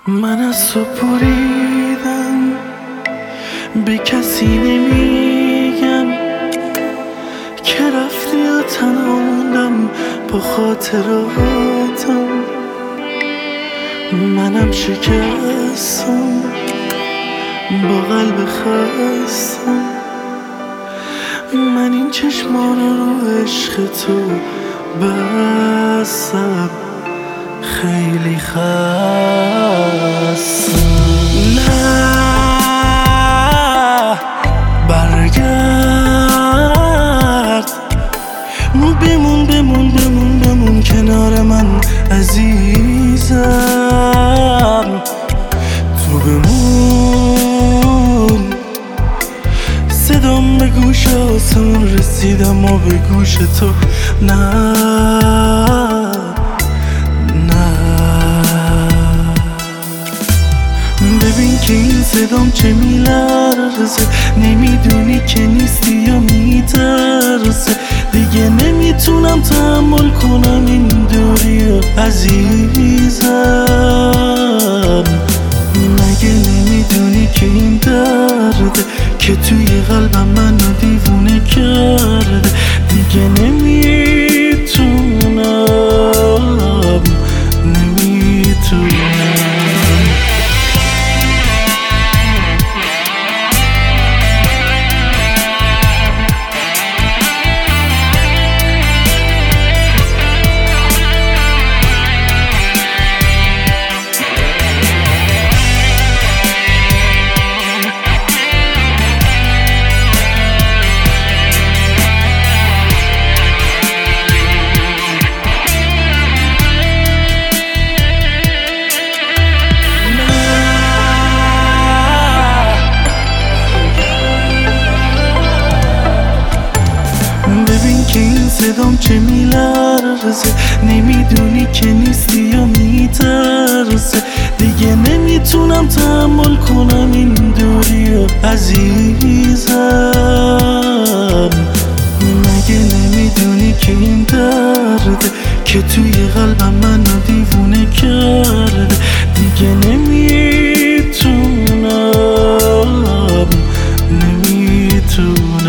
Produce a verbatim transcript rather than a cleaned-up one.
من از تو بریدم، به کسی نمیگم که رفتی و تنها موندم با خاطراتم. منم شکستم با قلب خستم، من این چشمان رو عشق تو بستم، خیلی خستم. نه برگرد، بمون بمون بمون بمون کنار من عزیزم، تو بمون. صدام به گوش آسمون رسیدم و به گوش تو نه ببین که این صدام چه میلرزه، نمیدونی که نیستی یا میترسه. دیگه نمیتونم تحمل کنم این دوری عزیزم. مگه نمیدونی که این درده که توی قلبم منو دیوونه کرده. دیگه نمیتونم نمیتونم که این صدام چه میلرزه، نمیدونی که نیستی یا میترسه. دیگه نمیتونم تحمل کنم این دوری عزیزم. مگه نمیدونی که این درده که توی قلبم منو دیوونه کرده. دیگه نمیتونم نمیتونم